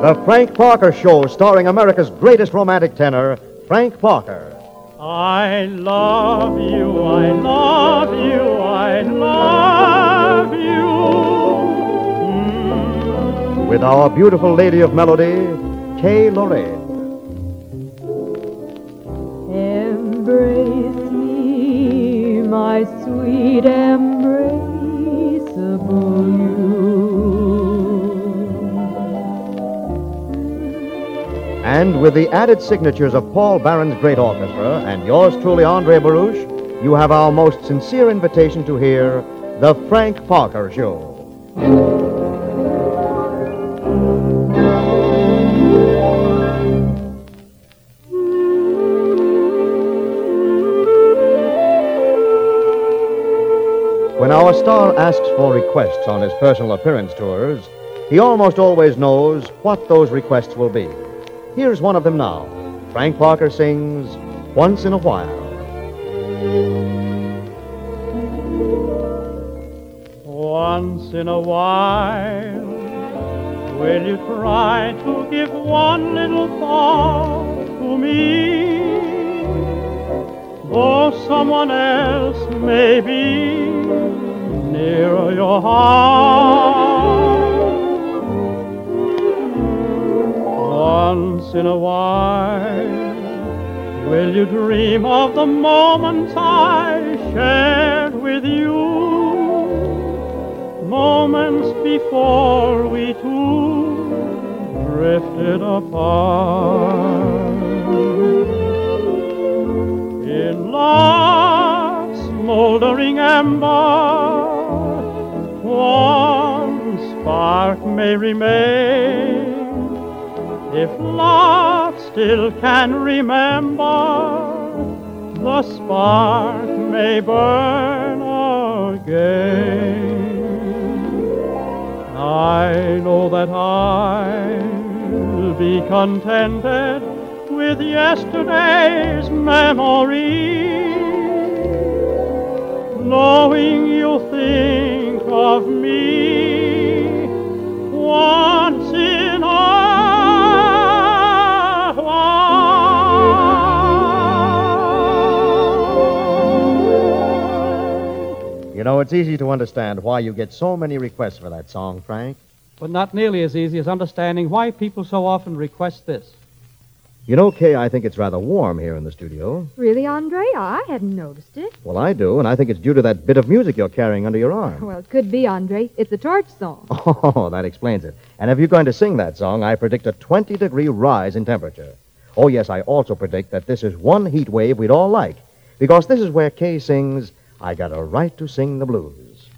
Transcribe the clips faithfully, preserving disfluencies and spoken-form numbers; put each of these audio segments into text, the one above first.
The Frank Parker Show, starring America's greatest romantic tenor, Frank Parker. I love you, I love you, I love you. Mm. With our beautiful lady of melody, Kay Lorraine. Embrace me, my sweet embraceable you. And with the added signatures of Paul Barron's great orchestra and yours truly, Andre Baruch, you have our most sincere invitation to hear The Frank Parker Show. When our star asks for requests on his personal appearance tours, he almost always knows what those requests will be. Here's one of them now. Frank Parker sings Once in a While. Once in a while, will you try to give one little thought to me? Though someone else may be nearer your heart. Once in a while, will you dream of the moments I shared with you? Moments before we two drifted apart. In love's smoldering ember, one spark may remain. If love still can remember, the spark may burn again. I know that I'll be contented with yesterday's memory, knowing you think of me once in a You know, it's easy to understand why you get so many requests for that song, Frank. But not nearly as easy as understanding why people so often request this. You know, Kay, I think it's rather warm here in the studio. Really, Andre? I hadn't noticed it. Well, I do, and I think it's due to that bit of music you're carrying under your arm. Well, it could be, Andre. It's a torch song. Oh, that explains it. And if you're going to sing that song, I predict a twenty-degree rise in temperature. Oh, yes, I also predict that this is one heat wave we'd all like, because this is where Kay sings, I Got a Right to Sing the Blues.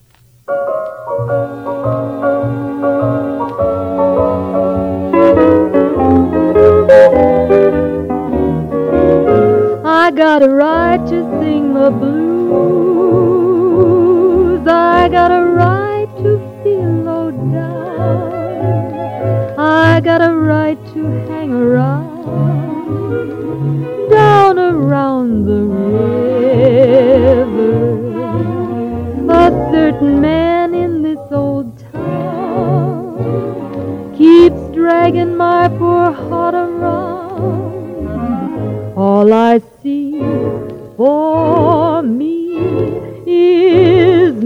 I got a right to sing the blues. I got a right to feel low down. I got a right to hang around, down around the river. A certain man in this old town keeps dragging my poor heart around. All I see for me is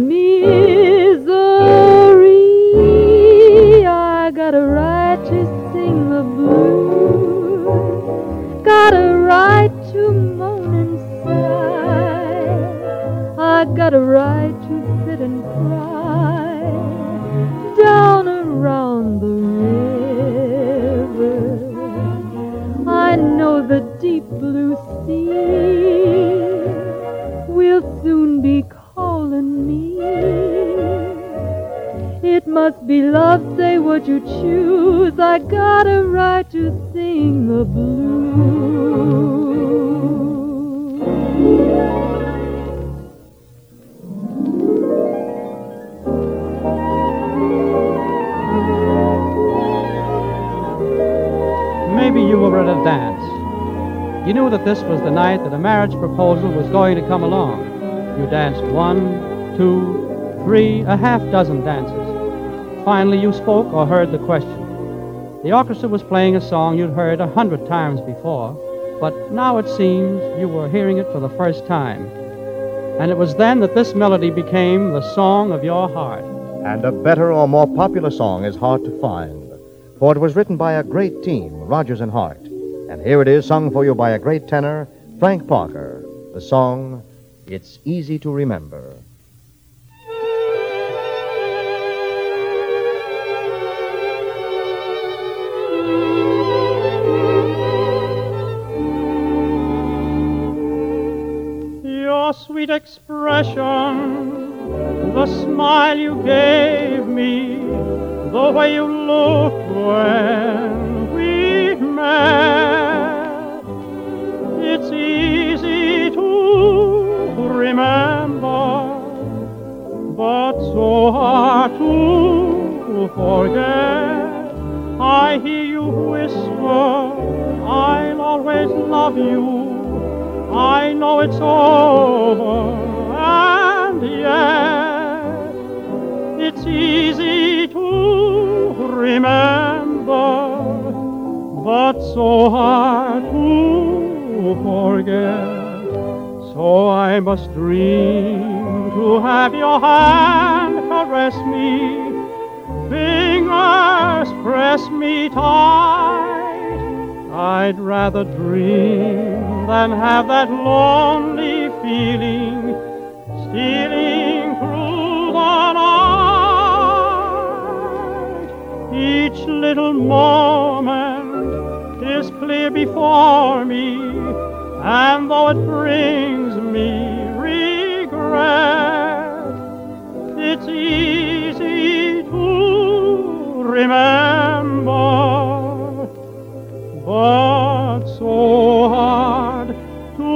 misery. I got a right to sing the blues, got a right to moan and sigh. I got a right to sit and cry down around the river. I know the deep blue sea will soon be calling me. It must be love, say what you choose. I got a right to sing the blues. Maybe you were at a dance. You knew that this was the night that a marriage proposal was going to come along. You danced one, two, three, a half dozen dances. Finally, you spoke or heard the question. The orchestra was playing a song you'd heard a hundred times before, but now it seems you were hearing it for the first time. And it was then that this melody became the song of your heart. And a better or more popular song is hard to find, for it was written by a great team, Rodgers and Hart. And here it is, sung for you by a great tenor, Frank Parker. The song, It's Easy to Remember. Your sweet expression, the smile you gave me, the way you looked when we met. It's easy to remember, but so hard to forget. I hear you whisper, I'll always love you. I know it's over, and yet it's easy to remember, but so hard to forget. So I must dream to have your hand caress me, fingers press me tight. I'd rather dream than have that lonely feeling stealing through the night. Each little moment is clear before me, and though it brings me regret, it's easy to remember, but so hard to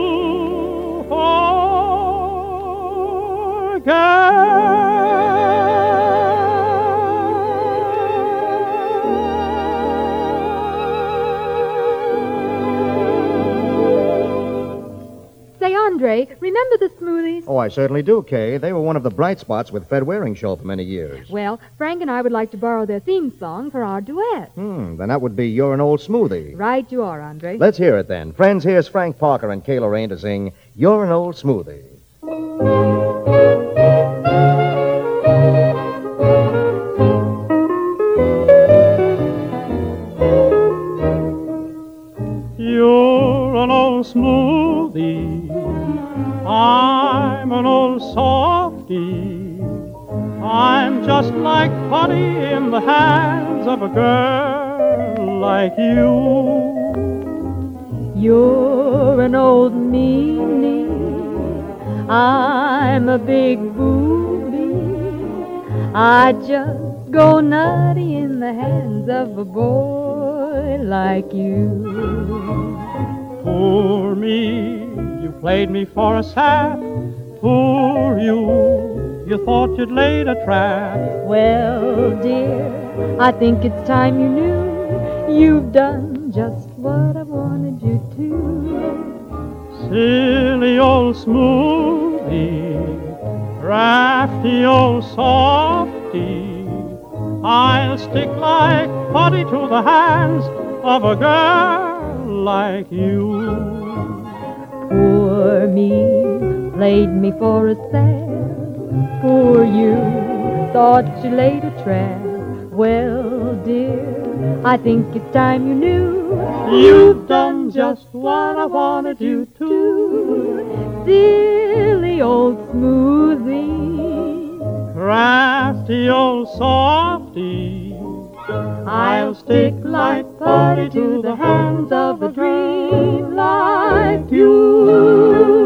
Say, Andre, remember the Smoothies? Oh, I certainly do, Kay. They were one of the bright spots with Fred Waring Show for many years. Well, Frank and I would like to borrow their theme song for our duet. Hmm, then that would be You're an Old Smoothie. Right you are, Andre. Let's hear it then. Friends, here's Frank Parker and Kay Lorraine to sing You're an Old Smoothie. You're an old smoothie, I'm an old softy. I'm just like putty in the hands of a girl like you. You're an old meanie, I'm a big booby. I just go nutty in the hands of a boy like you. Poor me, you played me for a sap. Poor you, you thought you'd laid a trap. Well, dear, I think it's time you knew you've done just what I wanted you to. Silly old smoothie, crafty old softy, I'll stick like putty to the hands of a girl like you. Poor me, played me for a sap. Poor you, thought you laid a trap. Well, dear, I think it's time you knew You've done just what I wanted you to. Silly old smoothie, Crafty old softy, I'll stick like putty to the hands of a dream like you.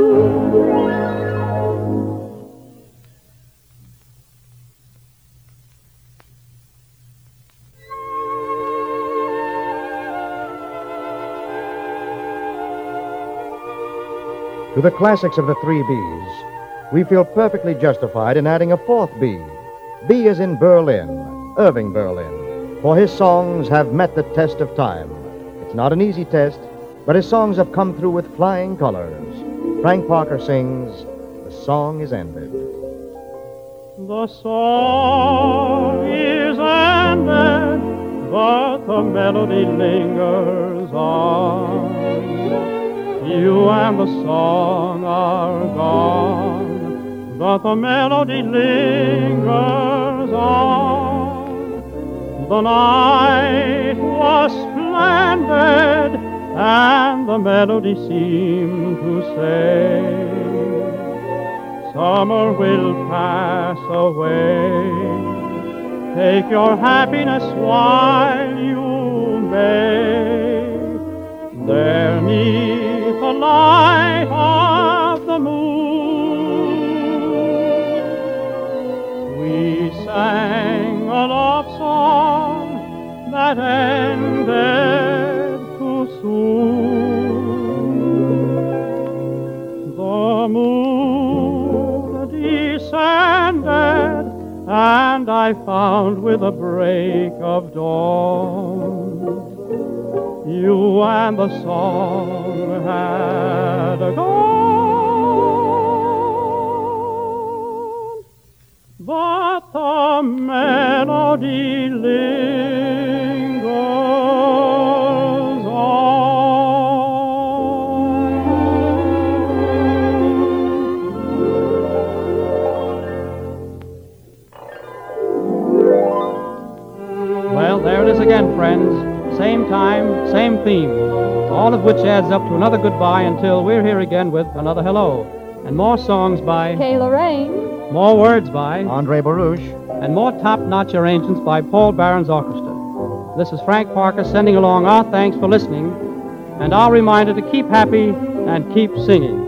To the classics of the three B's, we feel perfectly justified in adding a fourth B. B as in Berlin, Irving Berlin, for his songs have met the test of time. It's not an easy test, but his songs have come through with flying colors. Frank Parker sings, The Song Is Ended. The song is ended, but the the melody lingers on. You and the song are gone, but the melody lingers on. The night was splendid, and the melody seemed to say, summer will pass away. Take your happiness while you may. There 'neath the light of the moon, we sang a love song that ended too soon. The moon descended, and I found with the break of dawn, you and the song had gone, but the melody lingers on. Well, there it is again, friends. Same time, same theme, all of which adds up to another goodbye until we're here again with another hello. And more songs by Kay Lorraine, more words by Andre Baruch, and more top-notch arrangements by Paul Barron's Orchestra. This is Frank Parker sending along our thanks for listening and our reminder to keep happy and keep singing.